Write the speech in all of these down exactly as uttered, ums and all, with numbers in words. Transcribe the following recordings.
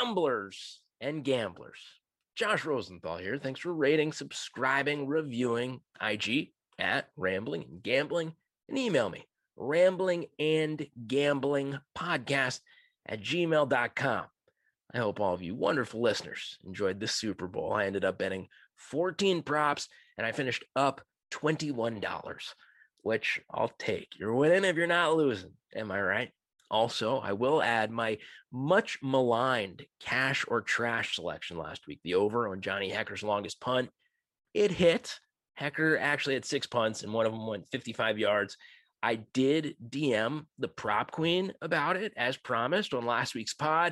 ramblers and gamblers. Josh Rosenthal here. Thanks for rating, subscribing, reviewing I G at Rambling and Gambling, and email me, rambling and gambling podcast at gmail dot com. I hope all of you wonderful listeners enjoyed the Super Bowl. I ended up betting fourteen props, and I finished up twenty-one dollars, which I'll take. You're winning if you're not losing. Am I right? Also, I will add my much maligned cash or trash selection last week, the over on Johnny Hecker's longest punt. It hit. Hecker actually had six punts, and one of them went fifty-five yards. I did D M the prop queen about it, as promised, on last week's pod.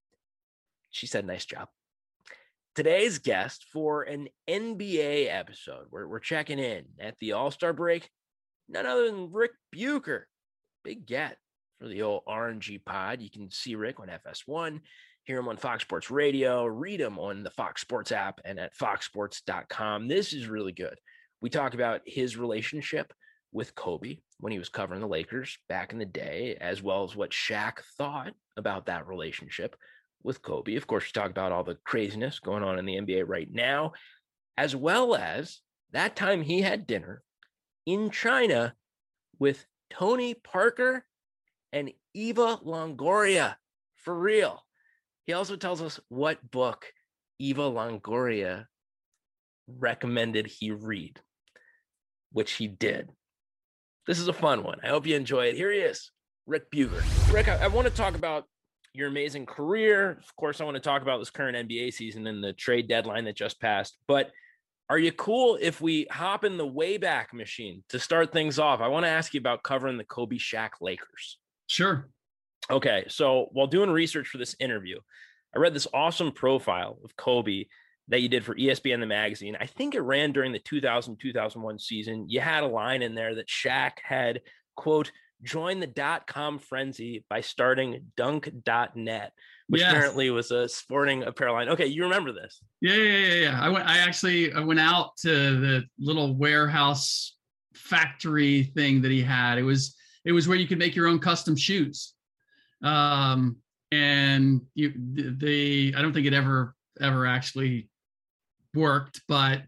She said, nice job. Today's guest for an N B A episode, where we're checking in at the All-Star break, none other than Rick Bucher. Big get for the old R N G pod. You can see Rick on F S one, hear him on Fox Sports Radio, read him on the Fox Sports app and at fox sports dot com. This is really good. We talk about his relationship with Kobe when he was covering the Lakers back in the day, as well as what Shaq thought about that relationship with Kobe. Of course, we talk about all the craziness going on in the N B A right now, as well as that time he had dinner in China with Tony Parker and Eva Longoria, for real. He also tells us what book Eva Longoria recommended he read, which he did. This is a fun one. I hope you enjoy it. Here he is, Rick Bucher. Rick, I, I want to talk about your amazing career. Of course, I want to talk about this current N B A season and the trade deadline that just passed. But are you cool if we hop in the Wayback Machine to start things off? I want to ask you about covering the Kobe Shaq Lakers. Sure. Okay, so while doing research for this interview, I read this awesome profile of Kobe that you did for E S P N The Magazine. I think it ran during the two thousand two thousand one season. You had a line in there that Shaq had, quote, joined the dot-com frenzy by starting dunk dot net, which yes. apparently was a sporting apparel line. Okay, you remember this? Yeah, yeah, yeah, yeah. I went. I actually I went out to the little warehouse factory thing that he had. It was it was where you could make your own custom shoes. Um, and you the I don't think it ever ever actually worked, but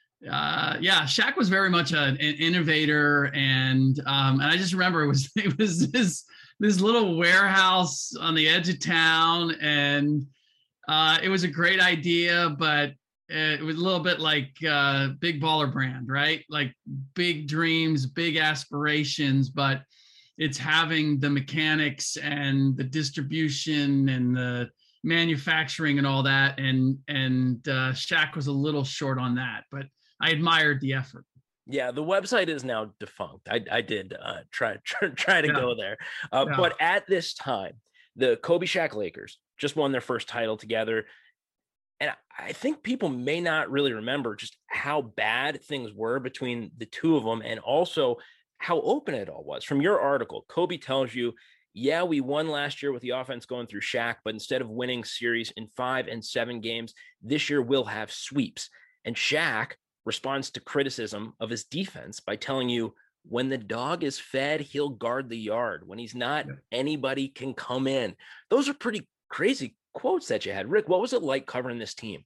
uh yeah, Shaq was very much a, an innovator, and um and I just remember it was it was this this little warehouse on the edge of town, and uh it was a great idea, but it was a little bit like uh Big Baller Brand, right? Like big dreams, big aspirations, but it's having the mechanics and the distribution and the manufacturing and all that, and and uh Shaq was a little short on that, but I admired the effort. Yeah, the website is now defunct. I, I did uh, try, try try to yeah. go there, uh, yeah. but at this time, the Kobe Shaq Lakers just won their first title together, and I think people may not really remember just how bad things were between the two of them, and also how open it all was. From your article, Kobe tells you, yeah, we won last year with the offense going through Shaq, but instead of winning series in five and seven games, this year we'll have sweeps. And Shaq responds to criticism of his defense by telling you, when the dog is fed, he'll guard the yard. When he's not, yeah. anybody can come in. Those are pretty crazy quotes that you had. Rick, what was it like covering this team?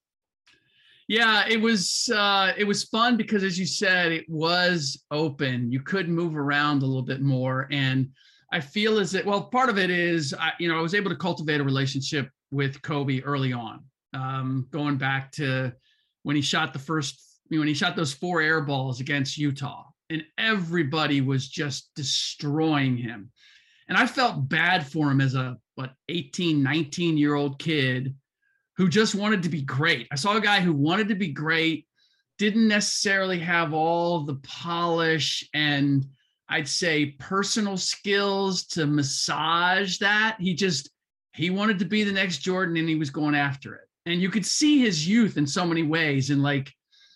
Yeah, it was uh, it was fun because, as you said, it was open. You could move around a little bit more. And I feel as that, well, part of it is, I, you know, I was able to cultivate a relationship with Kobe early on, um, going back to when he shot the first, when he shot those four air balls against Utah, and everybody was just destroying him. And I felt bad for him as a, what, eighteen, nineteen year old kid who just wanted to be great. I saw a guy who wanted to be great, didn't necessarily have all the polish and, I'd say, personal skills to massage that. He just, he wanted to be the next Jordan, and he was going after it. And you could see his youth in so many ways, and like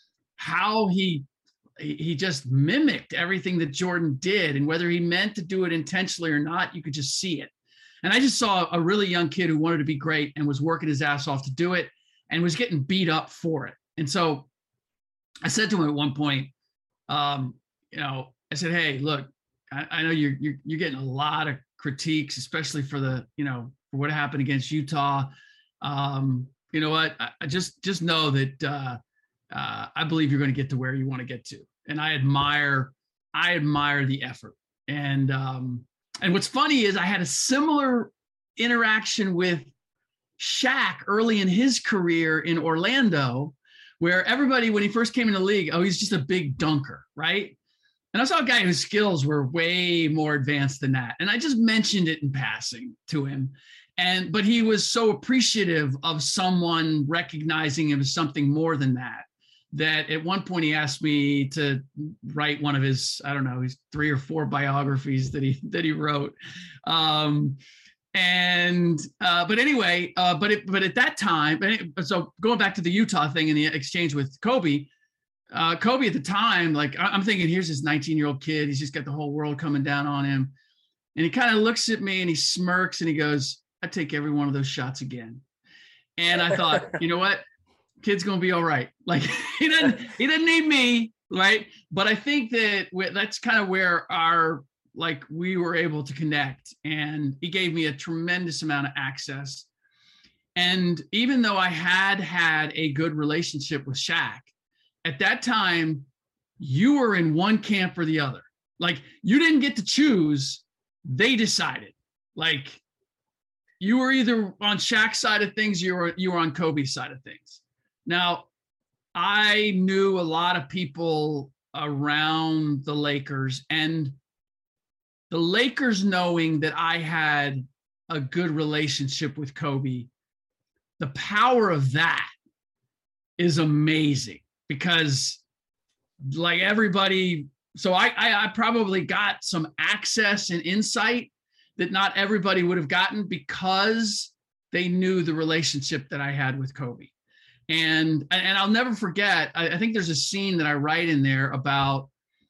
how he, he just mimicked everything that Jordan did, and whether he meant to do it intentionally or not, you could just see it. And I just saw a really young kid who wanted to be great and was working his ass off to do it and was getting beat up for it. And so I said to him at one point, um, you know, I said, hey, look, I, I know you're, you're you're getting a lot of critiques, especially for the, you know, for what happened against Utah. um, you know what, I, I just just know that uh, uh, I believe you're going to get to where you want to get to, and I admire I admire the effort. And um, and what's funny is I had a similar interaction with Shaq early in his career in Orlando, where everybody, when he first came in the league, oh, he's just a big dunker, right? And I saw a guy whose skills were way more advanced than that. And I just mentioned it in passing to him. And, but he was so appreciative of someone recognizing him as something more than that, that at one point he asked me to write one of his, I don't know, his three or four biographies that he, that he wrote. Um, and, uh, but anyway, uh, but it, but at that time, so going back to the Utah thing and the exchange with Kobe, Uh, Kobe at the time, like I'm thinking, here's this nineteen year old kid. He's just got the whole world coming down on him. And he kind of looks at me and he smirks and he goes, I take every one of those shots again. And I thought, you know what? Kid's going to be all right. Like he doesn't, he doesn't need me. Right. But I think that that's kind of where our, like we were able to connect, and he gave me a tremendous amount of access. And even though I had had a good relationship with Shaq, at that time, you were in one camp or the other. Like you didn't get to choose. They decided. Like you were either on Shaq's side of things, you were you were on Kobe's side of things. Now, I knew a lot of people around the Lakers, and the Lakers knowing that I had a good relationship with Kobe, the power of that is amazing. Because like everybody, so I, I I probably got some access and insight that not everybody would have gotten because they knew the relationship that I had with Kobe. And and I'll never forget, I, I think there's a scene that I write in there about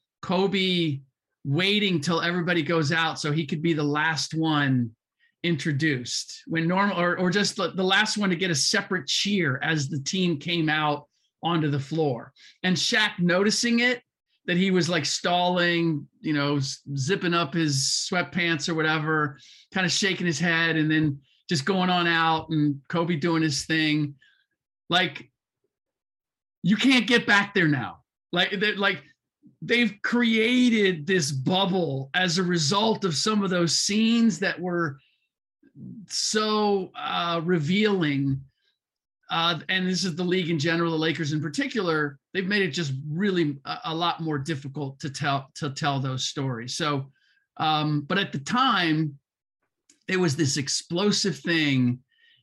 Kobe waiting till everybody goes out so he could be the last one introduced when normal, or, or just the, the last one to get a separate cheer as the team came out onto the floor. And Shaq noticing it, that he was like stalling, you know, zipping up his sweatpants or whatever, kind of shaking his head and then just going on out, and Kobe doing his thing. Like, you can't get back there now. Like, like they've created this bubble as a result of some of those scenes that were so uh, revealing. Uh, and this is the league in general, the Lakers in particular, they've made it just really a, a lot more difficult to tell, to tell those stories. So, um, but at the time, it was this explosive thing.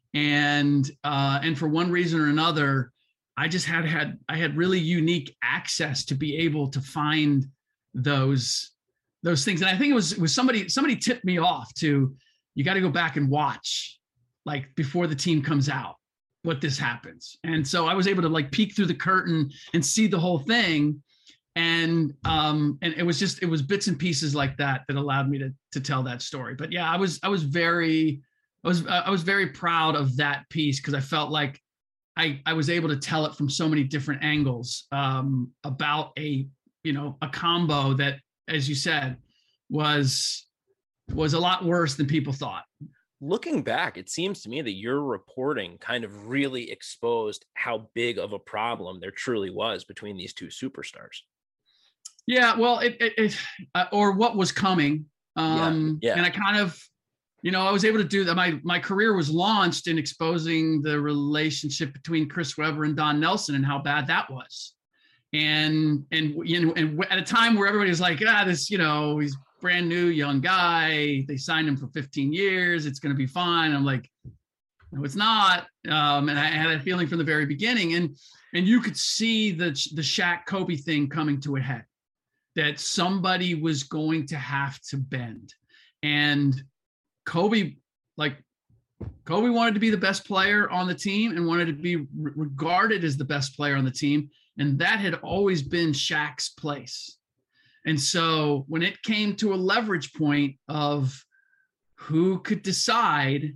And, uh, and for one reason or another, I just had, had, I had really unique access to be able to find those, those things. And I think it was, it was somebody, somebody tipped me off to, you got to go back and watch, like before the team comes out, what this happens. And so I was able to like peek through the curtain and see the whole thing. And, um, and it was just, it was bits and pieces like that, that allowed me to, to tell that story. But yeah, I was, I was very, I was, I was very proud of that piece, because I felt like I, I was able to tell it from so many different angles, um, about a, you know, a combo that, as you said, was, was a lot worse than people thought. Looking back, it seems to me that your reporting kind of really exposed how big of a problem there truly was between these two superstars. Yeah, well, it, it, it uh, or what was coming. Um, yeah, yeah. And I kind of, you know, I was able to do that. My, my career was launched in exposing the relationship between Chris Webber and Don Nelson and how bad that was. And, and, you know, and at a time where everybody was like, ah, this, you know, he's brand new young guy, they signed him for fifteen years, it's going to be fine. I'm like, no, it's not. Um, and I had a feeling from the very beginning, and and you could see the the Shaq Kobe thing coming to a head, that somebody was going to have to bend. And Kobe, like Kobe wanted to be the best player on the team and wanted to be re- regarded as the best player on the team, and that had always been Shaq's place. And so when it came to a leverage point of who could decide,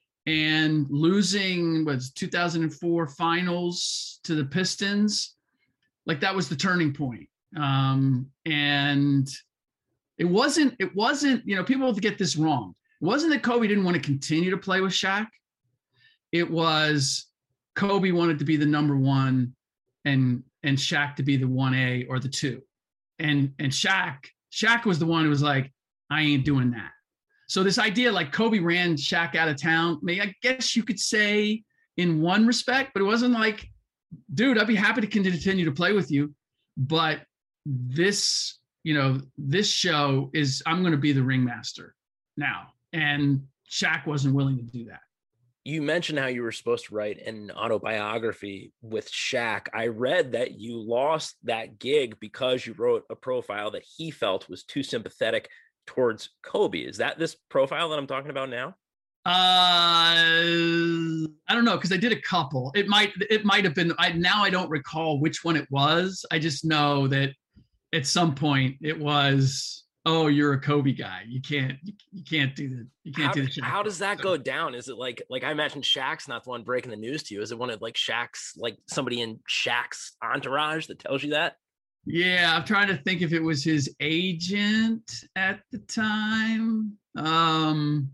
and losing was two thousand four finals to the Pistons, like that was the turning point. Um, and it wasn't, it wasn't, you know, people get this wrong. It wasn't that Kobe didn't want to continue to play with Shaq. it was Kobe wanted to be the number one and and Shaq to be the one A or the two. And and Shaq, Shaq was the one who was like, I ain't doing that. So this idea like Kobe ran Shaq out of town, I mean, I guess you could say in one respect, but it wasn't like, dude, I'd be happy to continue to play with you. But this, you know, this show is, I'm going to be the ringmaster now. And Shaq wasn't willing to do that. You mentioned how you were supposed to write an autobiography with Shaq. I read that you lost that gig because you wrote a profile that he felt was too sympathetic towards Kobe. Is that this profile that I'm talking about now? Uh, I don't know, because I did a couple. It might it might have been. I now I don't recall which one it was. I just know that at some point it was, oh, you're a Kobe guy. You can't you, you can't do the you can't how, do the Shaq. How does that go down? Is it like like I imagine Shaq's not the one breaking the news to you? Is it one of like Shaq's, like somebody in Shaq's entourage that tells you that? Yeah, I'm trying to think if it was his agent at the time. Um,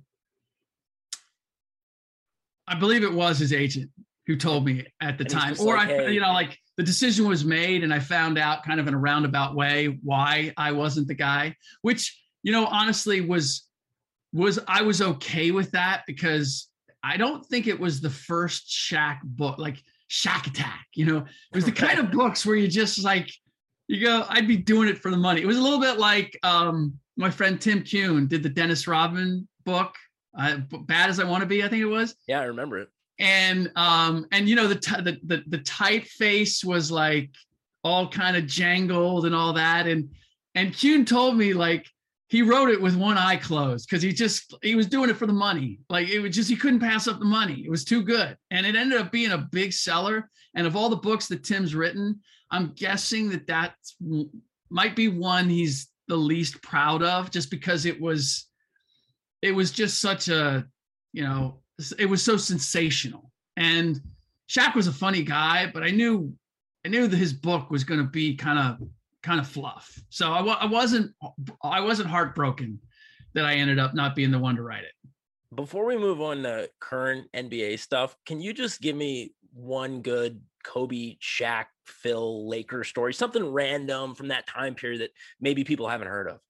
I believe it was his agent who told me at the And time, he's or like, I, hey. you know, like the decision was made and I found out kind of in a roundabout way why I wasn't the guy, which, you know, honestly was, was, I was okay with that because I don't think it was the first Shaq book, like Shaq Attack, you know, it was the kind of books where you just like, you go, I'd be doing it for the money. It was a little bit like um, my friend Tim Kuhn did the Dennis Rodman book, uh, Bad as I Want to Be, I think it was. Yeah, I remember it. And um, and you know the t- the the the typeface was like all kind of jangled and all that. And and Kuhn told me like he wrote it with one eye closed because he just he was doing it for the money. Like it was just he couldn't pass up the money. It was too good, and it ended up being a big seller. And of all the books that Tim's written, I'm guessing that that might be one he's the least proud of, just because it was, it was just such a, you know, it was so sensational. And Shaq was a funny guy, but I knew, I knew that his book was going to be kind of, kind of fluff. So I, I wasn't, I wasn't heartbroken that I ended up not being the one to write it. Before we move on to current N B A stuff, can you just give me one good Kobe, Shaq, Phil, Lakers story, something random from that time period that maybe people haven't heard of?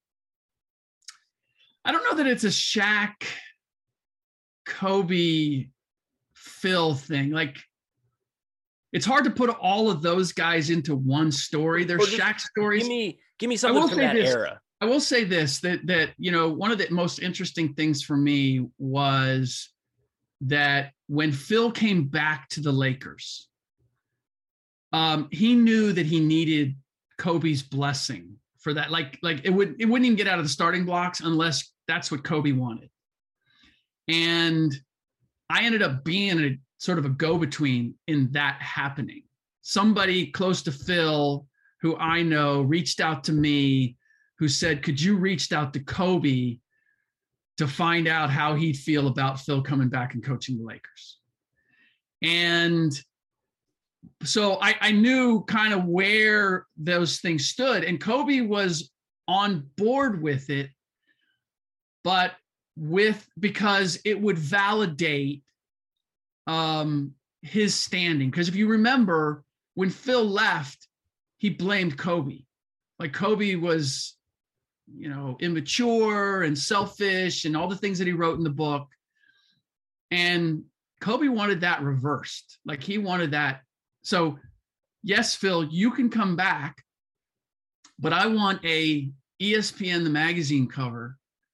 I don't know that it's a Shaq, Kobe, Phil thing. Like, it's hard to put all of those guys into one story. There's Shaq stories. Give me, give me something from that this, era. I will say this, that, that, you know, one of the most interesting things for me was that when Phil came back to the Lakers, um, he knew that he needed Kobe's blessing for that. Like, like it would, it wouldn't even get out of the starting blocks unless that's what Kobe wanted. And I ended up being a sort of a go-between in that happening. Somebody close to Phil, who I know, reached out to me, who said, could you reach out to Kobe to find out how he'd feel about Phil coming back and coaching the Lakers? And so I, I knew kind of where those things stood, and Kobe was on board with it, but with, because it would validate um, his standing. Because if you remember, when Phil left, he blamed Kobe. Like Kobe was, you know, immature and selfish and all the things that he wrote in the book. And Kobe wanted that reversed. Like he wanted that. So yes, Phil, you can come back, but I want a E S P N, the magazine cover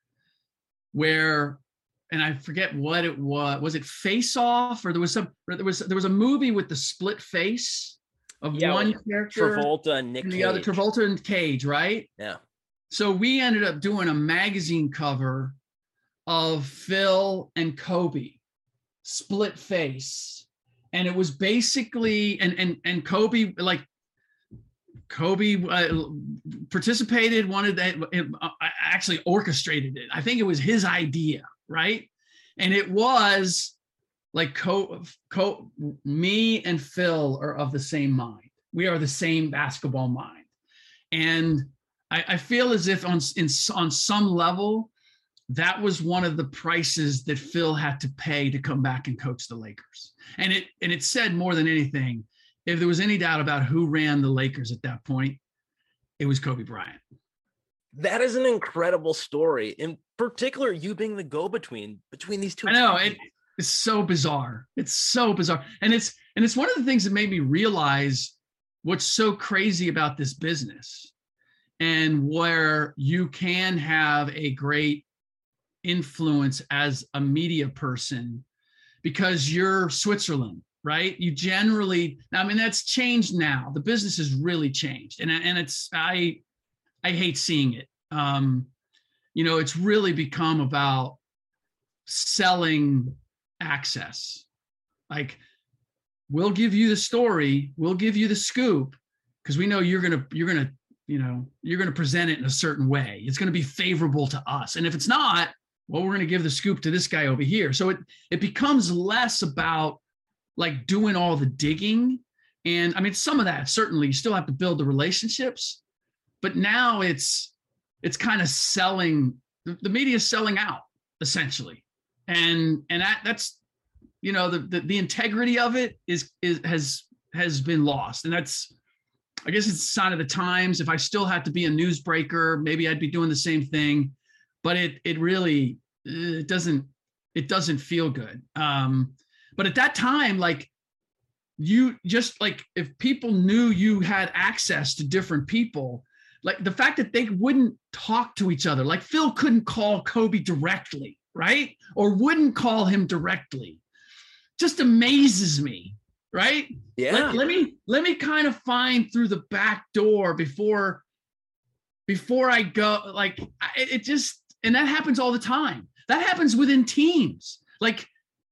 where, and I forget what it was, was it Face Off, or there was some, there was, there was a movie with the split face of yeah, one character, Travolta and Nick and the Cage. other, Travolta and Cage, right? Yeah. So we ended up doing a magazine cover of Phil and Kobe, split face. And it was basically, and and and Kobe, like Kobe uh, participated, wanted that, it, uh, actually orchestrated it. I think it was his idea, right? And it was like, Co, Co, me and Phil are of the same mind. We are the same basketball mind. And I, I feel as if on in, on some level, that was one of the prices that Phil had to pay to come back and coach the Lakers. And it and it said more than anything, if there was any doubt about who ran the Lakers at that point, it was Kobe Bryant. That is an incredible story. In particular, you being the go-between between these two. I know it, it's so bizarre. It's so bizarre. And it's and it's one of the things that made me realize what's so crazy about this business, and where you can have a great influence as a media person because you're Switzerland, right? You generally, I mean, that's changed now. The business has really changed. And, and it's, I, I hate seeing it. Um, you know, it's really become about selling access. Like, we'll give you the story, we'll give you the scoop, because we know you're going to, you're going to, you know, you're going to present it in a certain way. It's going to be favorable to us. And if it's not, well, we're going to give the scoop to this guy over here. So it, it becomes less about like doing all the digging. And I mean, some of that, certainly you still have to build the relationships, but now it's, it's kind of selling, the, the media is selling out essentially. And, and that, that's, you know, the, the, the integrity of it is, is, has, has been lost. And that's, I guess it's a sign of the times. If I still had to be a newsbreaker, maybe I'd be doing the same thing, but it, it really, it doesn't, it doesn't feel good. Um, but at that time, like you just like, if people knew you had access to different people, like the fact that they wouldn't talk to each other, like Phil couldn't call Kobe directly, right? Or wouldn't call him directly, just amazes me. Right? Yeah. Let, let me let me kind of find through the back door before before I go. Like it, it just, and that happens all the time. That happens within teams. Like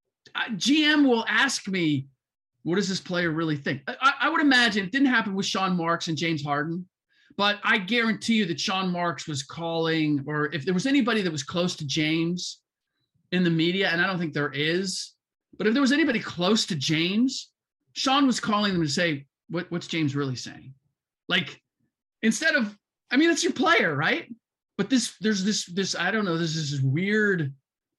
G M will ask me, "What does this player really think?" I, I would imagine it didn't happen with Sean Marks and James Harden, but I guarantee you that Sean Marks was calling, or if there was anybody that was close to James in the media, and I don't think there is, but if there was anybody close to James, Sean was calling them to say, what, what's James really saying? Like, instead of, I mean, it's your player, right? But this, there's this, this, I don't know, there's this weird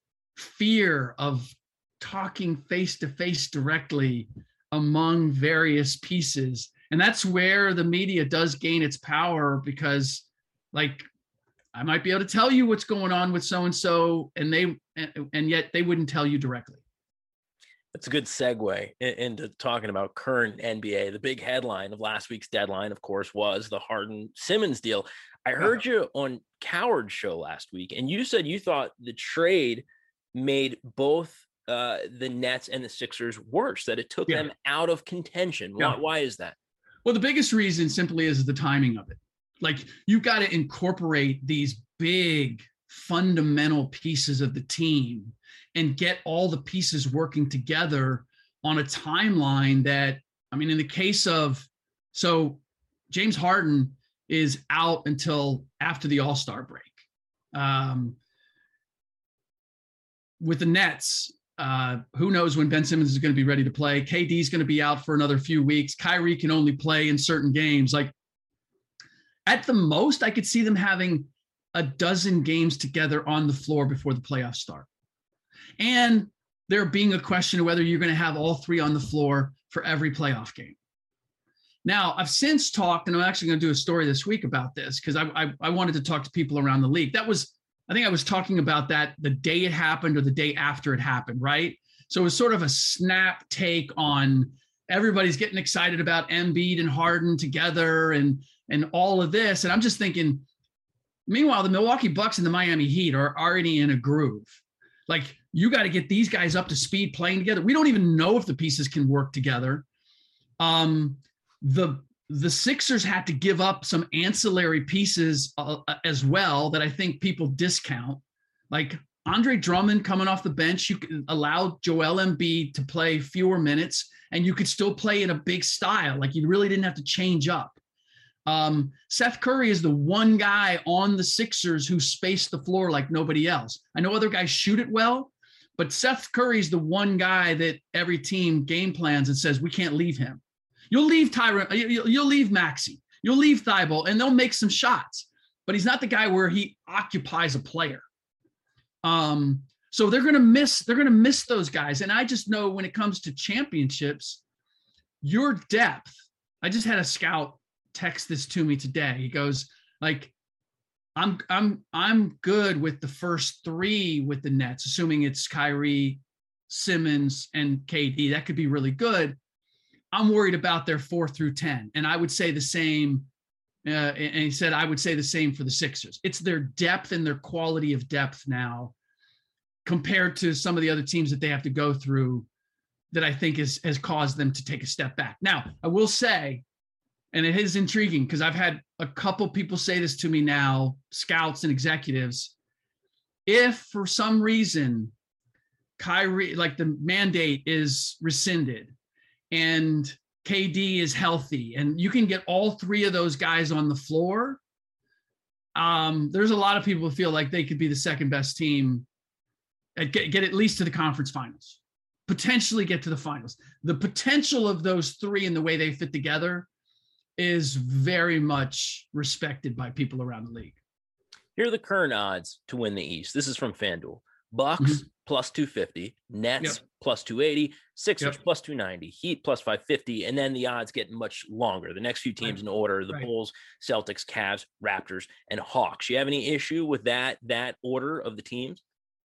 fear of talking face-to-face directly among various pieces. And that's where the media does gain its power, because like, I might be able to tell you what's going on with so-and-so, and they, and, and yet they wouldn't tell you directly. That's a good segue into talking about current N B A. The big headline of last week's deadline, of course, was the Harden-Simmons deal. I heard you on Coward's show last week, and you said you thought the trade made both uh, the Nets and the Sixers worse, that it took yeah. them out of contention. Why, yeah. why is that? Well, the biggest reason simply is the timing of it. Like, you've got to incorporate these big fundamental pieces of the team and get all the pieces working together on a timeline that, I mean, in the case of, so James Harden is out until after the All-Star break. Um, with the Nets, uh, who knows when Ben Simmons is going to be ready to play. K D is going to be out for another few weeks. Kyrie can only play in certain games. Like, at the most, I could see them having a dozen games together on the floor before the playoffs start. And there being a question of whether you're going to have all three on the floor for every playoff game. Now, I've since talked, and I'm actually going to do a story this week about this, because I, I, I wanted to talk to people around the league. That was, I think I was talking about that the day it happened or the day after it happened, right? So it was sort of a snap take on everybody's getting excited about Embiid and Harden together and, and all of this. And I'm just thinking, meanwhile, the Milwaukee Bucks and the Miami Heat are already in a groove. Like, you got to get these guys up to speed playing together. We don't even know if the pieces can work together. Um, the the Sixers had to give up some ancillary pieces uh, as well that I think people discount. Like Andre Drummond coming off the bench, you could allow Joel Embiid to play fewer minutes, and you could still play in a big style. Like, you really didn't have to change up. Um, Seth Curry is the one guy on the Sixers who spaced the floor like nobody else. I know other guys shoot it well, but Seth Curry is the one guy that every team game plans and says, we can't leave him. You'll leave Tyron, you'll, you'll leave Maxey, you'll leave Thibault, and they'll make some shots, but he's not the guy where he occupies a player. Um, so they're going to miss, they're going to miss those guys. And I just know when it comes to championships, your depth, I just had a scout text this to me today. He goes like, I'm, I'm, I'm good with the first three with the Nets, assuming it's Kyrie, Simmons, and K D. That could be really good. I'm worried about their four through ten. And I would say the same. Uh, and he said, I would say the same for the Sixers. It's their depth and their quality of depth now compared to some of the other teams that they have to go through that I think is, has caused them to take a step back. Now, I will say, and it is intriguing because I've had a couple people say this to me now, scouts and executives. If for some reason Kyrie, like the mandate is rescinded and K D is healthy and you can get all three of those guys on the floor, um, there's a lot of people who feel like they could be the second best team and get, get at least to the conference finals, potentially get to the finals. The potential of those three and the way they fit together is very much respected by people around the league. Here are the current odds to win the East. This is from FanDuel. Bucks mm-hmm. plus two fifty, Nets yep. plus two eighty, Sixers yep. plus two ninety, Heat plus five fifty, and then the odds get much longer. The next few teams right. in order, the right. Bulls, Celtics, Cavs, Raptors, and Hawks. You have any issue with that, that order of the teams?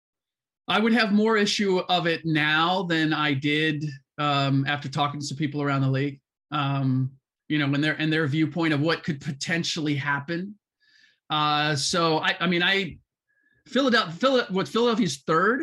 I would have more issue of it now than I did um, after talking to some people around the league. Um, you know, when they're and their viewpoint of what could potentially happen. Uh, so I, I mean, I Philadelphia, Philadelphia, what Philadelphia's third.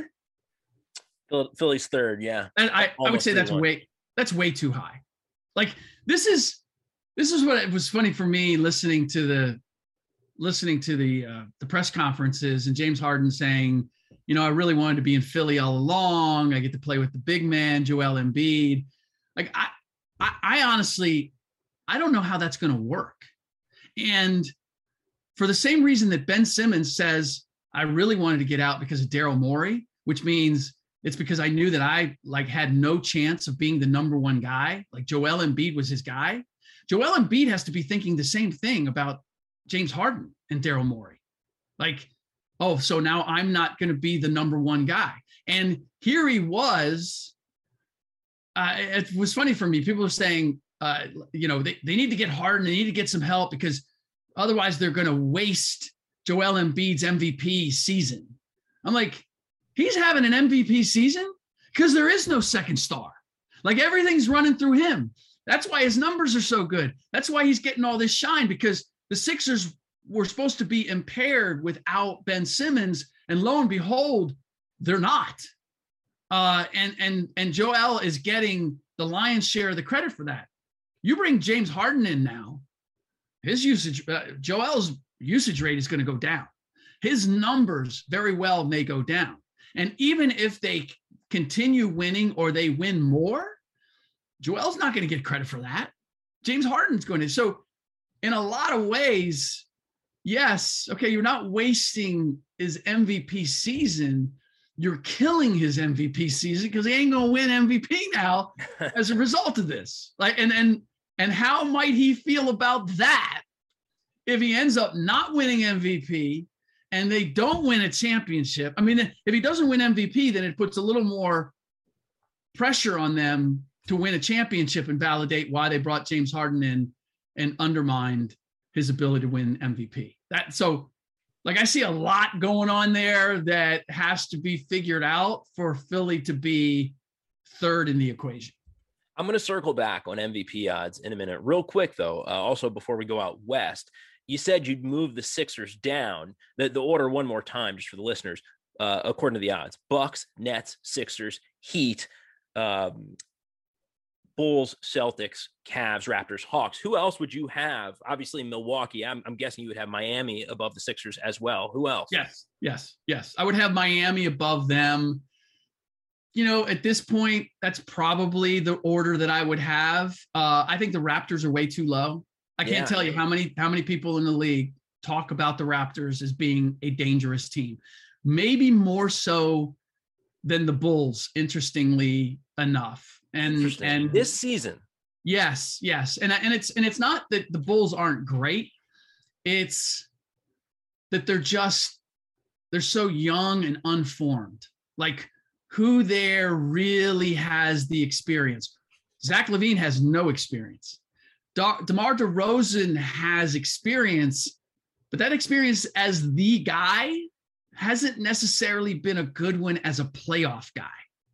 Philly's third, yeah. And I, I would say that's way that's way too high. Like this is this is what it was funny for me listening to the listening to the uh, the press conferences and James Harden saying, you know, I really wanted to be in Philly all along. I get to play with the big man, Joel Embiid. Like I, I, I honestly, I don't know how that's going to work. And for the same reason that Ben Simmons says, I really wanted to get out because of Daryl Morey, which means it's because I knew that I like had no chance of being the number one guy. Like Joel Embiid was his guy. Joel Embiid has to be thinking the same thing about James Harden and Daryl Morey. Like, oh, so now I'm not going to be the number one guy. And here he was. Uh, it was funny for me. People are saying, uh, you know, they, they need to get Harden. They need to get some help because otherwise they're going to waste Joel Embiid's M V P season. I'm like, he's having an M V P season because there is no second star. Like everything's running through him. That's why his numbers are so good. That's why he's getting all this shine because the Sixers were supposed to be impaired without Ben Simmons, and lo and behold, they're not. Uh, and and and Joel is getting the lion's share of the credit for that. You bring James Harden in now, his usage, uh, Joel's usage rate is going to go down. His numbers very well may go down. And even if they continue winning or they win more, Joel's not going to get credit for that. James Harden's going to. So in a lot of ways, yes, okay, you're not wasting his M V P season. You're killing his M V P season because he ain't going to win M V P now as a result of this. Like, and, and, and how might he feel about that if he ends up not winning M V P and they don't win a championship? I mean, if he doesn't win M V P, then it puts a little more pressure on them to win a championship and validate why they brought James Harden in and undermined his ability to win M V P. That so, like I see a lot going on there that has to be figured out for Philly to be third in the equation. I'm going to circle back on M V P odds in a minute. Real quick, though, uh, also before we go out west, you said you'd move the Sixers down, the, the order one more time just for the listeners, uh, according to the odds. Bucks, Nets, Sixers, Heat, um, Bulls, Celtics, Cavs, Raptors, Hawks. Who else would you have? Obviously, Milwaukee. I'm, I'm guessing you would have Miami above the Sixers as well. Who else? Yes, yes, yes. I would have Miami above them. You know, at this point, that's probably the order that I would have. Uh, I think the Raptors are way too low. I can't yeah. tell you how many how many people in the league talk about the Raptors as being a dangerous team. Maybe more so than the Bulls, interestingly enough. And and this season. Yes, yes. And and it's and it's not that the Bulls aren't great. It's that they're just they're so young and unformed. Like, who there really has the experience? Zach LaVine has no experience. De- DeMar DeRozan has experience, but that experience as the guy hasn't necessarily been a good one as a playoff guy.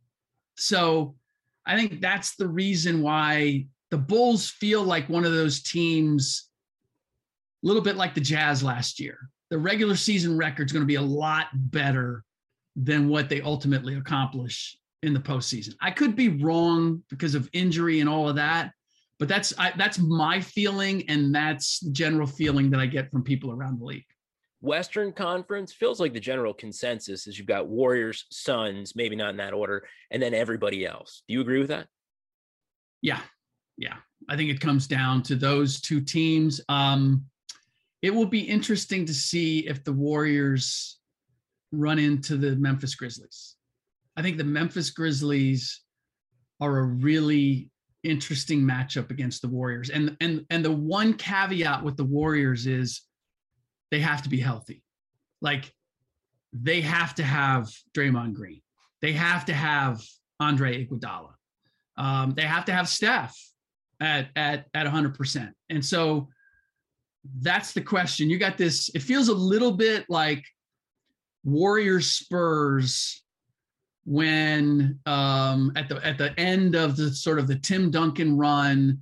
So I think that's the reason why the Bulls feel like one of those teams, a little bit like the Jazz last year. The regular season record is going to be a lot better than what they ultimately accomplish in the postseason. I could be wrong because of injury and all of that, but that's I, that's my feeling, and that's the general feeling that I get from people around the league. Western Conference feels like the general consensus is you've got Warriors, Suns, maybe not in that order, and then everybody else. Do you agree with that? Yeah, yeah. I think it comes down to those two teams. Um, it will be interesting to see if the Warriors run into the Memphis Grizzlies. I think the Memphis Grizzlies are a really interesting matchup against the Warriors. And and and the one caveat with the Warriors is they have to be healthy. Like, they have to have Draymond Green. They have to have Andre Iguodala. Um, they have to have Steph at at at one hundred percent. And so that's the question. You got this, it feels a little bit like Warriors Spurs when um, at the at the end of the sort of the Tim Duncan run,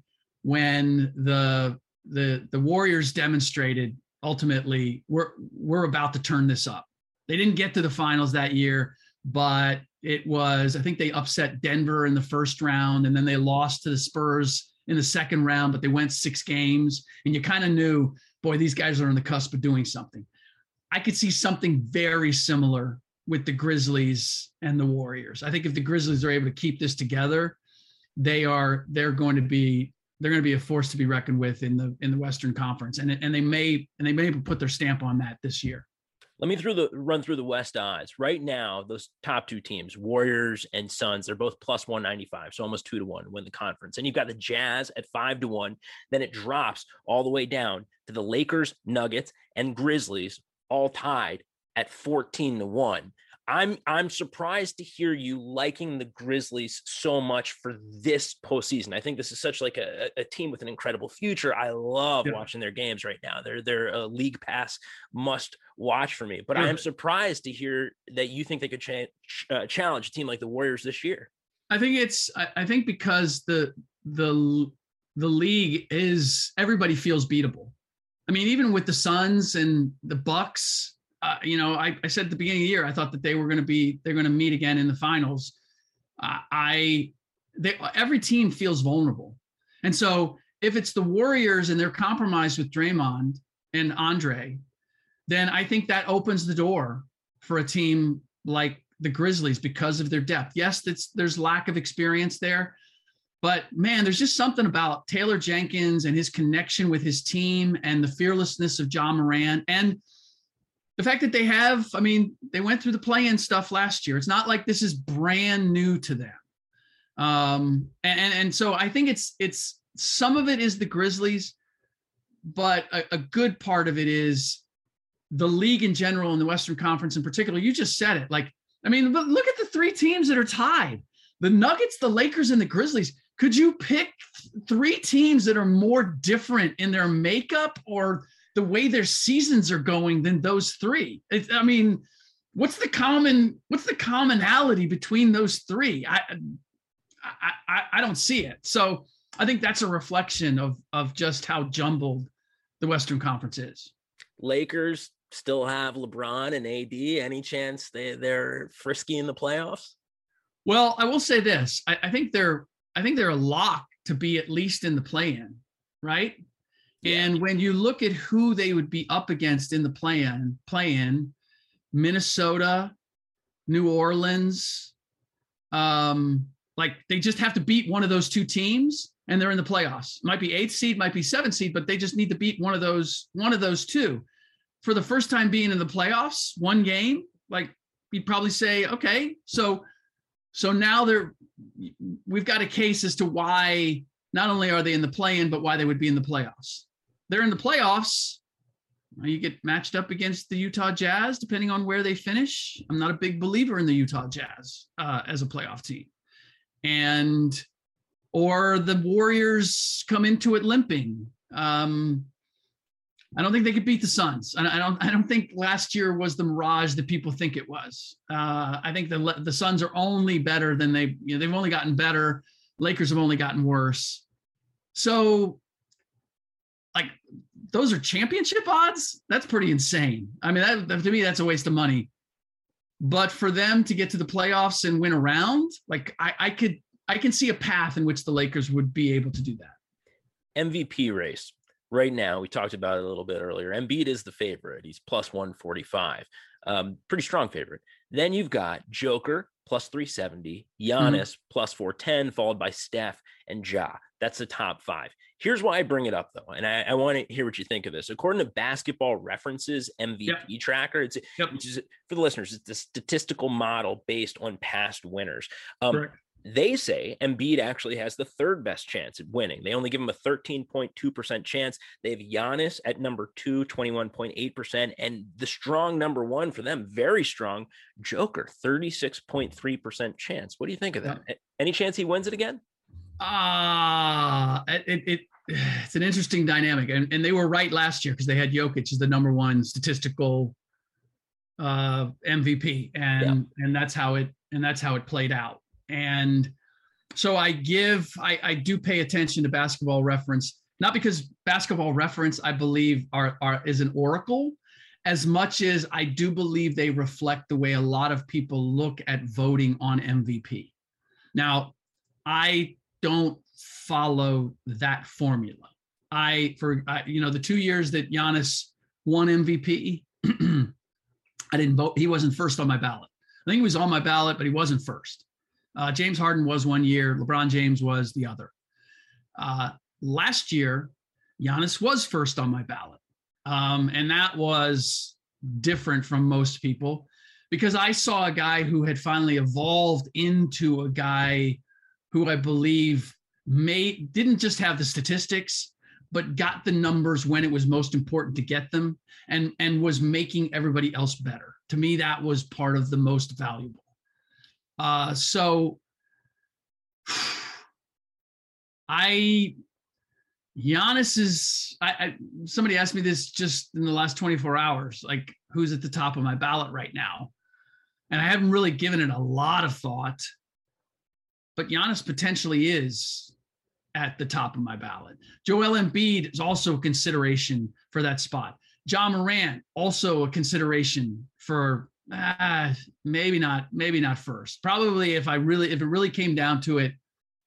when the the the Warriors demonstrated ultimately we're we're about to turn this up. They didn't get to the finals that year, but it was, I think they upset Denver in the first round, and then they lost to the Spurs in the second round, but they went six games, and you kind of knew, boy, these guys are on the cusp of doing something. I could see something very similar with the Grizzlies and the Warriors. I think if the Grizzlies are able to keep this together, they are they're going to be they're going to be a force to be reckoned with in the in the Western Conference, and and they may and they may put their stamp on that this year. Let me through the run through the West odds right now. Those top two teams, Warriors and Suns, they're both plus one ninety-five, so almost two to one win the conference. And you've got the Jazz at five to one. Then it drops all the way down to the Lakers, Nuggets, and Grizzlies, all tied at fourteen to one. I'm I'm surprised to hear you liking the Grizzlies so much for this postseason. I think this is such like a, a team with an incredible future. I love yeah. watching their games right now. They're they're a league pass must watch for me. But yeah. I am surprised to hear that you think they could cha- uh, challenge a team like the Warriors this year. I think it's I, I think because the the the league is, everybody feels beatable. I mean, even with the Suns and the Bucks. Uh, you know, I, I said at the beginning of the year, I thought that they were going to be, they're going to meet again in the finals. Uh, I, they, every team feels vulnerable. And so if it's the Warriors and they're compromised with Draymond and Andre, then I think that opens the door for a team like the Grizzlies because of their depth. Yes, it's, there's lack of experience there, but man, there's just something about Taylor Jenkins and his connection with his team and the fearlessness of Ja Morant, and the fact that they have, I mean, they went through the play-in stuff last year. It's not like this is brand new to them. Um, and, and so I think it's, it's, some of it is the Grizzlies, but a, a good part of it is the league in general, in the Western Conference in particular. You just said it. Like, I mean, look at the three teams that are tied. The Nuggets, the Lakers, and the Grizzlies. Could you pick three teams that are more different in their makeup or the way their seasons are going than those three? It, I mean, what's the common, what's the commonality between those three? I, I, I don't see it. So I think that's a reflection of, of just how jumbled the Western Conference is. Lakers still have LeBron and A D. Any chance they, they're frisky in the playoffs? Well, I will say this. I, I think they're, I think they're a lock to be at least in the play-in, right? And when you look at who they would be up against in the play-in, play-in, Minnesota, New Orleans, um, like they just have to beat one of those two teams, and they're in the playoffs. Might be eighth seed, might be seventh seed, but they just need to beat one of those one of those two. For the first time being in the playoffs, one game, like you'd probably say, okay, so so now they're we've got a case as to why not only are they in the play-in, but why they would be in the playoffs. They're in the playoffs, You get matched up against the Utah Jazz, depending on where they finish. I'm not a big believer in the Utah Jazz uh, as a playoff team. And, or the Warriors come into it limping. Um, I don't think they could beat the Suns. I don't, I don't think last year was the mirage that people think it was. Uh, I think the, the Suns are only better than they, you know, they've only gotten better. Lakers have only gotten worse. So, like, those are championship odds. That's pretty insane. I mean, that, that, to me, that's a waste of money. But for them to get to the playoffs and win a round, like I, I could, I can see a path in which the Lakers would be able to do that. M V P race right now. We talked about it a little bit earlier. Embiid is the favorite. He's plus one forty-five. Um, pretty strong favorite. Then you've got Joker plus three seventy, Giannis mm-hmm. plus four ten, followed by Steph and Ja. That's the top five. Here's why I bring it up, though, and I, I want to hear what you think of this. According to Basketball References M V P yep. tracker, it's yep. which is, for the listeners, it's the statistical model based on past winners. Um, they say Embiid actually has the third best chance at winning. They only give him a thirteen point two percent chance. They have Giannis at number two, twenty-one point eight percent, and the strong number one for them, very strong, Joker, thirty-six point three percent chance. What do you think of that? Yep. Any chance he wins it again? Ah, uh, it, it it's an interesting dynamic, and and they were right last year because they had Jokic as the number one statistical uh, M V P, and yeah. and that's how it and that's how it played out. And so I give I, I do pay attention to Basketball Reference, not because Basketball Reference I believe are are is an oracle, as much as I do believe they reflect the way a lot of people look at voting on M V P. Now, I don't follow that formula. I, for, I, you know, the two years that Giannis won M V P, I didn't vote. He wasn't first on my ballot. I think he was on my ballot, but he wasn't first. Uh, James Harden was one year. LeBron James was the other. Uh, last year, Giannis was first on my ballot. Um, and that was different from most people because I saw a guy who had finally evolved into a guy who I believe may didn't just have the statistics, but got the numbers when it was most important to get them, and, and was making everybody else better. To me, that was part of the most valuable. Uh, so I, Giannis is, I, I, somebody asked me this just in the last twenty-four hours, like who's at the top of my ballot right now? And I haven't really given it a lot of thought. But Giannis potentially is at the top of my ballot. Joel Embiid is also a consideration for that spot. Ja Morant, also a consideration for ah, maybe not, maybe not first. Probably if I really, if it really came down to it,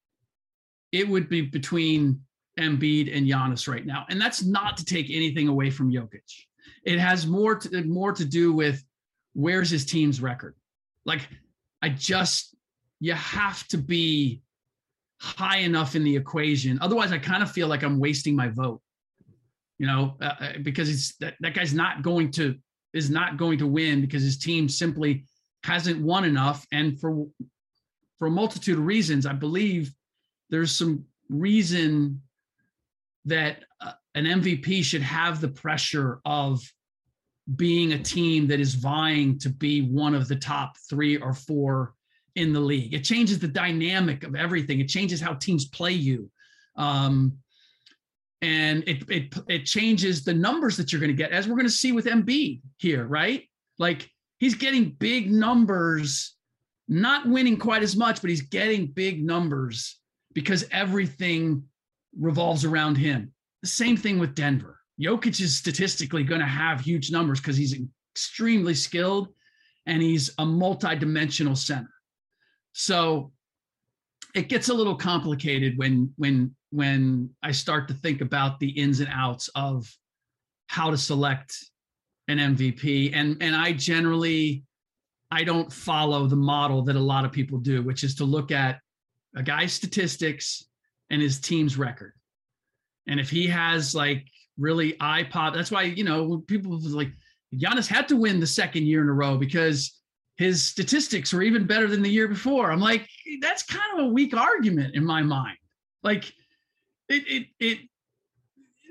it would be between Embiid and Giannis right now. And that's not to take anything away from Jokic. It has more to, more to do with where's his team's record. Like I just, you have to be high enough in the equation. Otherwise, I kind of feel like I'm wasting my vote, you know, uh, because it's that, that guy's not going to, is not going to win because his team simply hasn't won enough. And for, for a multitude of reasons, I believe there's some reason that uh, an M V P should have the pressure of being a team that is vying to be one of the top three or four in the league. It changes the dynamic of everything. It changes how teams play you. Um, and it, it, it changes the numbers that you're going to get, as we're going to see with Embiid here, right? Like he's getting big numbers, not winning quite as much, but he's getting big numbers because everything revolves around him. The same thing with Denver. Jokic is statistically going to have huge numbers because he's extremely skilled and he's a multi-dimensional center. So it gets a little complicated when when when I start to think about the ins and outs of how to select an M V P. And, and I generally, I don't follow the model that a lot of people do, which is to look at a guy's statistics and his team's record. And if he has like really eye pop, that's why, you know, when people like Giannis had to win the second year in a row because his statistics were even better than the year before. I'm like, that's kind of a weak argument in my mind. Like it, it, it,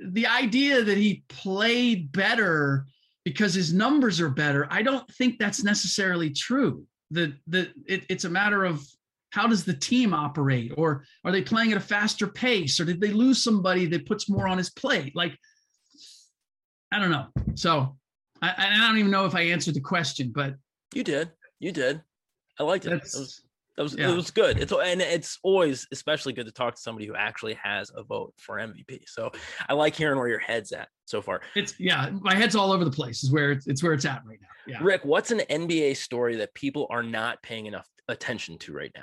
the idea that he played better because his numbers are better, I don't think that's necessarily true. The the it, it's a matter of how does the team operate, or are they playing at a faster pace, or did they lose somebody that puts more on his plate? Like, I don't know. So I, I don't even know if I answered the question, but you did. You did. I liked it. It was, that was yeah. It was good. It's and it's always especially good to talk to somebody who actually has a vote for M V P. So I like hearing where your head's at so far. It's yeah, my head's all over the place. Is where it's, it's where it's at right now. Yeah. Rick, what's an N B A story that people are not paying enough attention to right now?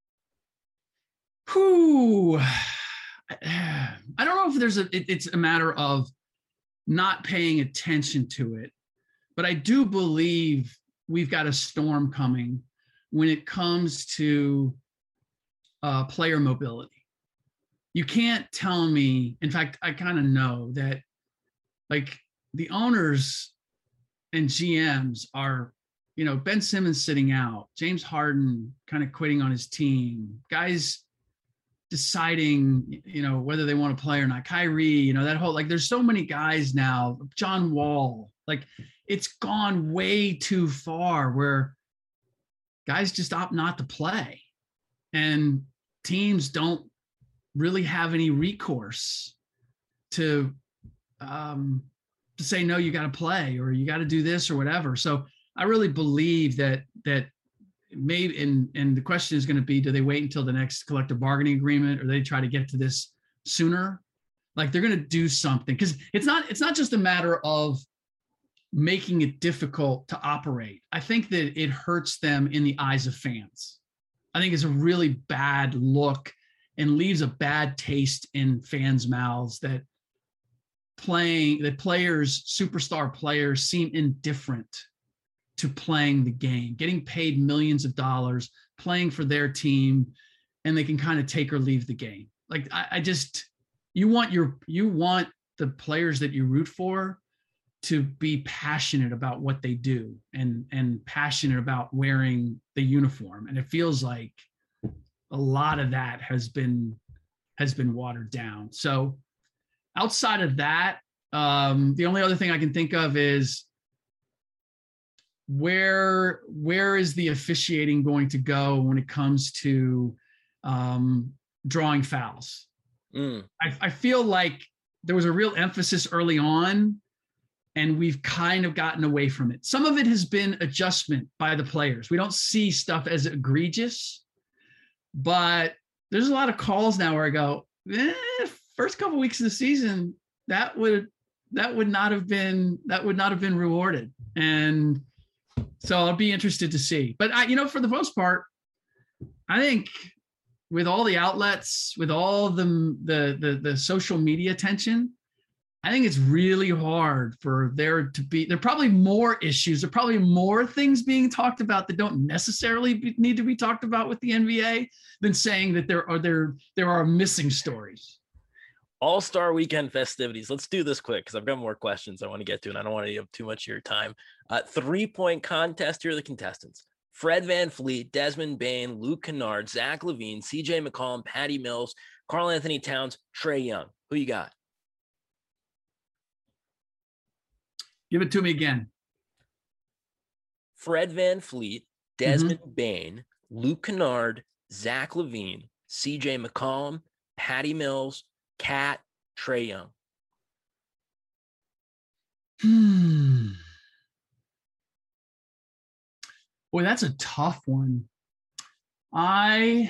Whew. I don't know if there's a. It, it's a matter of not paying attention to it, but I do believe we've got a storm coming when it comes to uh, player mobility. You can't tell me, in fact, I kind of know that like the owners and G Ms are, you know, Ben Simmons sitting out, James Harden kind of quitting on his team, guys deciding, you know, whether they want to play or not, Kyrie, you know, that whole, like, there's so many guys now, John Wall, like it's gone way too far where guys just opt not to play, and teams don't really have any recourse to um, to say, no, you got to play, or you got to do this or whatever. So I really believe that that maybe, and and the question is going to be, do they wait until the next collective bargaining agreement, or they try to get to this sooner? Like they're going to do something, because it's not it's not just a matter of making it difficult to operate. I think that it hurts them in the eyes of fans. I think it's a really bad look and leaves a bad taste in fans' mouths that playing, that players, superstar players seem indifferent to playing the game, getting paid millions of dollars, playing for their team, and they can kind of take or leave the game. Like I, I just, you want your, you want the players that you root for to be passionate about what they do, and and passionate about wearing the uniform. And it feels like a lot of that has been has been watered down. So outside of that, um, the only other thing I can think of is where where is the officiating going to go when it comes to um, drawing fouls? Mm. I, I feel like there was a real emphasis early on, and we've kind of gotten away from it. Some of it has been adjustment by the players. We don't see stuff as egregious, but there's a lot of calls now where I go, eh, first couple of weeks of the season, that would that would not have been that would not have been rewarded. And so I'll be interested to see. But I, you know, for the most part, I think with all the outlets, with all the the the, the social media attention, I think it's really hard for there to be, there are probably more issues, there are probably more things being talked about that don't necessarily be, need to be talked about with the N B A than saying that there are there there are missing stories. All-Star Weekend festivities. Let's do this quick because I've got more questions I want to get to, and I don't want to eat up too much of your time. Uh, three-point contest. Here are the contestants: Fred VanVleet, Desmond Bane, Luke Kennard, Zach LaVine, C J McCollum, Patty Mills, Karl Anthony Towns, Trae Young. Who you got? Give it to me again. Fred VanVleet, Desmond mm-hmm. Bane, Luke Kennard, Zach LaVine, C J McCollum, Patty Mills, Cat, Trae Young. Hmm. Boy, that's a tough one. I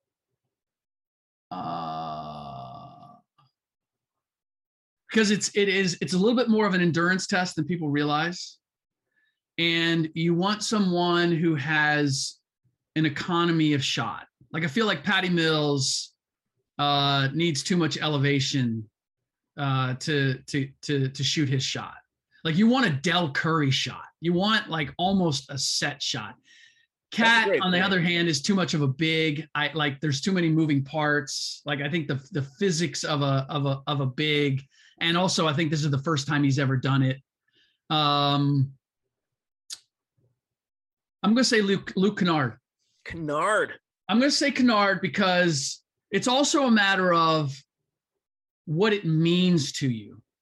uh because it's it is it's a little bit more of an endurance test than people realize, and you want someone who has an economy of shot. Like I feel like Patty Mills uh, needs too much elevation uh, to to to to shoot his shot. Like you want a Del Curry shot. You want like almost a set shot. Cat, on the point. Other hand, is too much of a big. I like. There's too many moving parts. Like I think the the physics of a of a of a big. And also, I think this is the first time he's ever done it. Um, I'm going to say Luke, Luke Kennard. Kennard. I'm going to say Kennard because it's also a matter of what it means to you.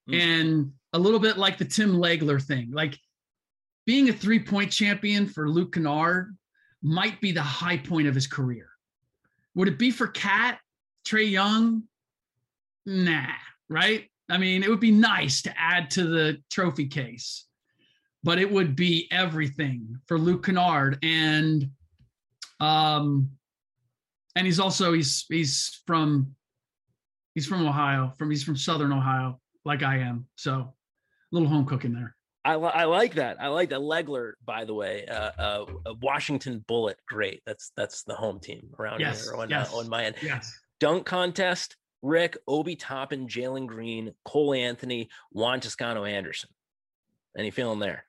Mm. And a little bit like the Tim Legler thing, like being a three-point champion for Luke Kennard might be the high point of his career. Would it be for Cat, Trae Young? Nah, right? I mean, it would be nice to add to the trophy case, but it would be everything for Luke Kennard. And um, and he's also he's he's from he's from Ohio, from he's from Southern Ohio, like I am. So a little home cooking there. I, li- I like that. I like that. Legler, by the way, uh, uh, Washington Bullet, great. That's that's the home team around yes, here on, yes, uh, on my end. Yes. Dunk contest, Rick, Obi Toppin, Jalen Green, Cole Anthony, Juan Toscano Anderson. Any feeling there?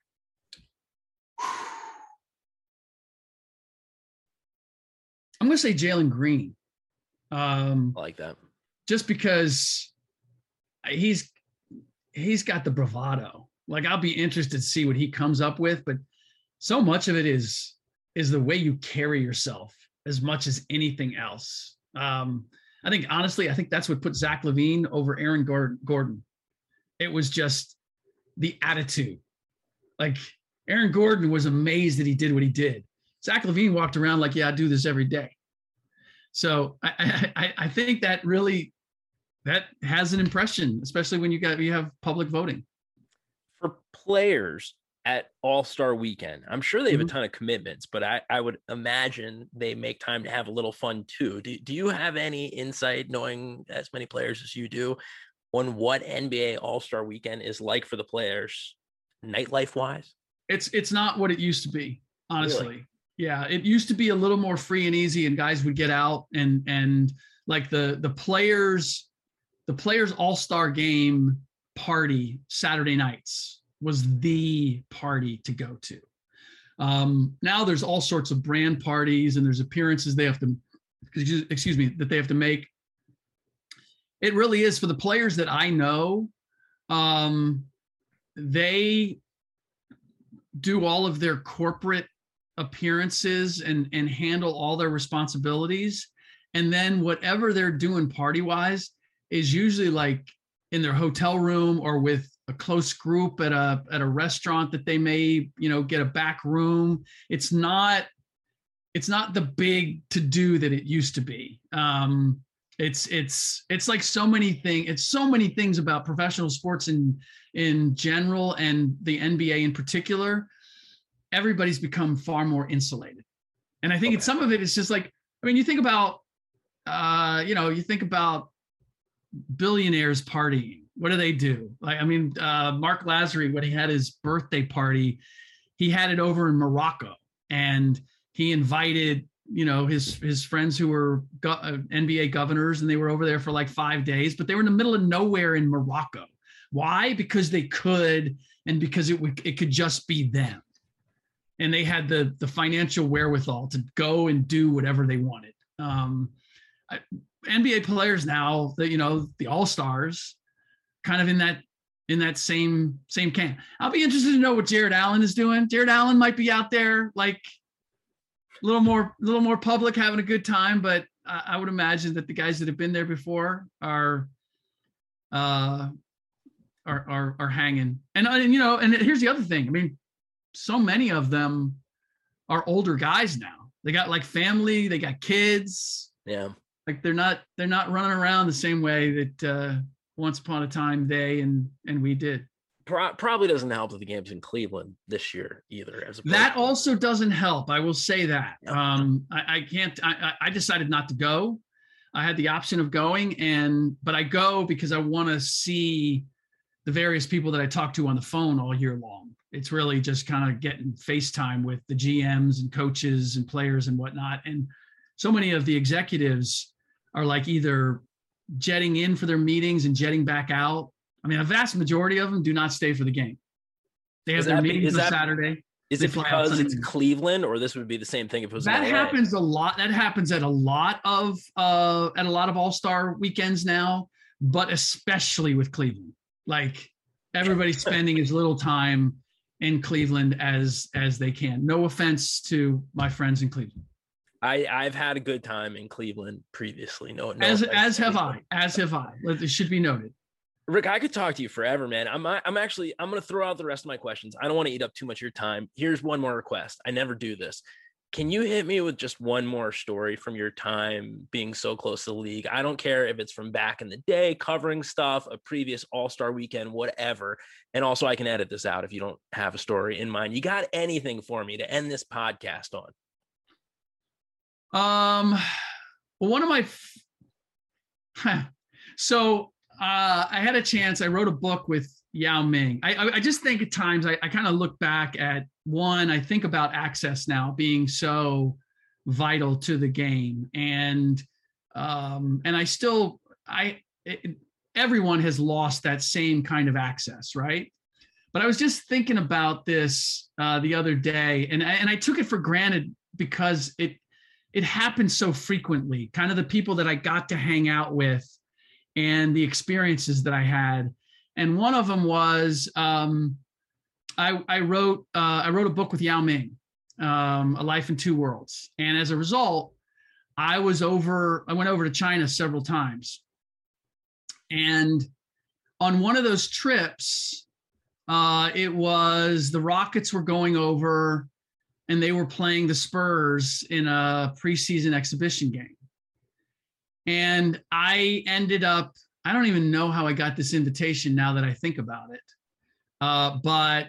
I'm going to say Jalen Green. Um, I like that. Just because he's he's got the bravado. Like, I'll be interested to see what he comes up with, but so much of it is is the way you carry yourself as much as anything else. Um, I think, honestly, I think that's what put Zach LaVine over Aaron Gordon. It was just the attitude. Like, Aaron Gordon was amazed that he did what he did. Zach LaVine walked around like, yeah, I do this every day. So I, I, I think that really, that has an impression, especially when you got, you have public voting. For players at All-Star Weekend, I'm sure they have Mm-hmm. a ton of commitments, but I, I would imagine they make time to have a little fun too. Do, do you have any insight, knowing as many players as you do, on what N B A All-Star Weekend is like for the players, nightlife wise? It's it's not what it used to be, honestly. Really? Yeah, it used to be a little more free and easy, and guys would get out and and like the the players, the players All-Star game party Saturday nights was the party to go to. Um, now there's all sorts of brand parties and there's appearances they have to, excuse me, that they have to make. It really is for the players that I know. Um, they do all of their corporate appearances and, and handle all their responsibilities. And then whatever they're doing party wise is usually like in their hotel room or with a close group at a, at a restaurant that they may, you know, get a back room. It's not, it's not the big to do that it used to be. Um, it's, it's, it's like so many things. It's so many things about professional sports in, in general and the N B A in particular. Everybody's become far more insulated. And I think Okay. it's, some of it is just like, I mean, you think about, uh, you know, you think about billionaires partying. What do they do? Like, I mean, uh, Mark Lazary, when he had his birthday party, he had it over in Morocco, and he invited, you know, his his friends who were go- uh, N B A governors, and they were over there for like five days, but they were in the middle of nowhere in Morocco. Why? Because they could, and because it would, it could just be them, and they had the the financial wherewithal to go and do whatever they wanted. Um, I, N B A players now, that you know, the All-Stars, kind of in that in that same same camp. I'll be interested to know what Jared Allen is doing. Jared Allen might be out there like a little more a little more public, having a good time, but I, I would imagine that the guys that have been there before are uh are are, are hanging. And, and you know, and here's the other thing. I mean, so many of them are older guys now. They got like family, they got kids. Yeah. Like they're not they're not running around the same way that uh, once upon a time they and and we did. Pro- probably doesn't help that the game's in Cleveland this year either. As that to- also doesn't help. I will say that. Um, I, I can't. I, I decided not to go. I had the option of going, and but I go because I want to see the various people that I talk to on the phone all year long. It's really just kind of getting FaceTime with the G Ms and coaches and players and whatnot. And so many of the executives are like either jetting in for their meetings and jetting back out. I mean, a vast majority of them do not stay for the game. They have Is their that- meetings is on that- Saturday. Is They it fly out because Sunday it's morning. Cleveland, or this would be the same thing if it was That in L A? happens a lot. That happens at a lot of uh, at a lot of All-Star weekends now, but especially with Cleveland. Like everybody's spending as little time in Cleveland as as they can. No offense to my friends in Cleveland. I, I've had a good time in Cleveland previously. No, no As offense as to have I. Cleveland. As have I. It should be noted. Rick, I could talk to you forever, man. I'm I'm actually I'm going to throw out the rest of my questions. I don't want to eat up too much of your time. Here's one more request. I never do this. Can you hit me with just one more story from your time being so close to the league? I don't care if it's from back in the day, covering stuff, a previous All-Star weekend, whatever. And also I can edit this out if you don't have a story in mind. You got anything for me to end this podcast on? Um, well, one of my, f- so uh, I had a chance, I wrote a book with Yao Ming. I, I, I just think at times I, I kind of look back at one, I think about access now being so vital to the game. And, um, and I still, I, it, everyone has lost that same kind of access. Right. But I was just thinking about this uh, the other day, and I, and I took it for granted because it, it happened so frequently, kind of the people that I got to hang out with and the experiences that I had. And one of them was um, I, I wrote uh, I wrote a book with Yao Ming, um, A Life in Two Worlds. And as a result, I was over, I went over to China several times. And on one of those trips, uh, it was the Rockets were going over and they were playing the Spurs in a preseason exhibition game. And I ended up, I don't even know how I got this invitation now that I think about it. Uh, but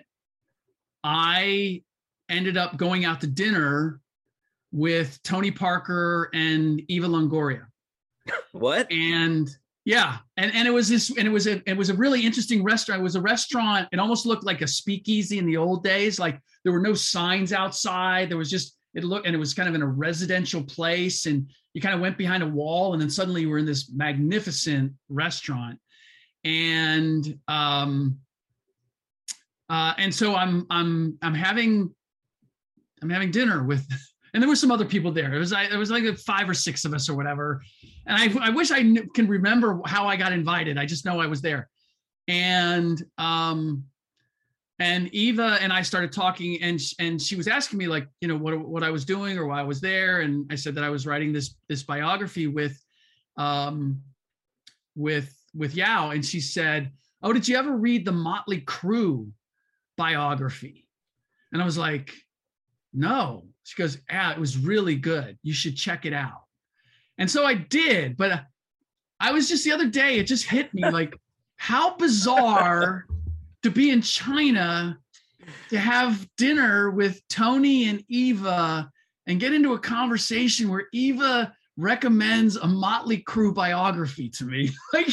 I ended up going out to dinner with Tony Parker and Eva Longoria. What? And yeah, and, and it was this, and it was a it was a really interesting restaurant. It was a restaurant. It almost looked like a speakeasy in the old days. Like there were no signs outside. There was just it looked, and it was kind of in a residential place. And you kind of went behind a wall, and then suddenly you were in this magnificent restaurant. And um, uh, and so I'm I'm I'm having I'm having dinner with. And there were some other people there. It was I, it was like five or six of us or whatever. And I, I wish I kn- can remember how I got invited. I just know I was there. And um, and Eva and I started talking, and sh- and she was asking me like, you know, what what I was doing or why I was there. And I said that I was writing this this biography with um, with with Yao. And she said, "Oh, did you ever read the Motley Crue biography?" And I was like, "No." She goes, "Yeah, it was really good. You should check it out." And so I did, but I was just the other day, it just hit me like, how bizarre to be in China, to have dinner with Tony and Eva and get into a conversation where Eva recommends a Motley Crue biography to me. Like,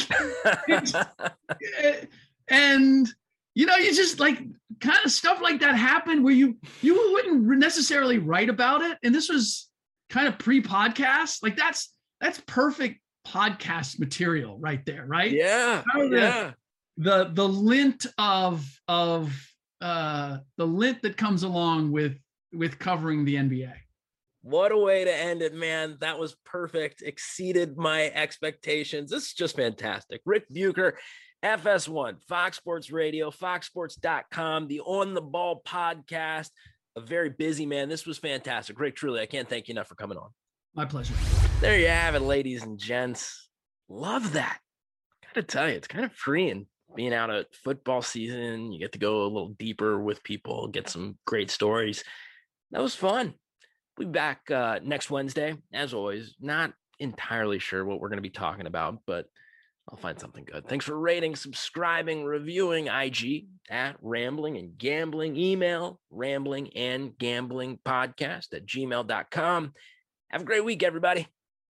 and you know, you just like kind of stuff like that happened where you you wouldn't necessarily write about it. And this was kind of pre-podcast. Like that's that's perfect podcast material right there, right? Yeah. The, yeah. The the lint of of uh the lint that comes along with with covering the N B A. What a way to end it, man. That was perfect. Exceeded my expectations. This is just fantastic. Rick Bucher, F S one, Fox Sports Radio, fox sports dot com, the On the Ball podcast. A very busy man. This was fantastic. Rick, truly, I can't thank you enough for coming on. My pleasure. There you have it, ladies and gents. Love that. Gotta tell you, it's kind of freeing being out at football season. You get to go a little deeper with people, get some great stories. That was fun. We'll be back uh, next Wednesday. As always, not entirely sure what we're going to be talking about, but I'll find something good. Thanks for rating, subscribing, reviewing I G at Rambling and Gambling. Email rambling and gambling podcast at gmail dot com. Have a great week, everybody.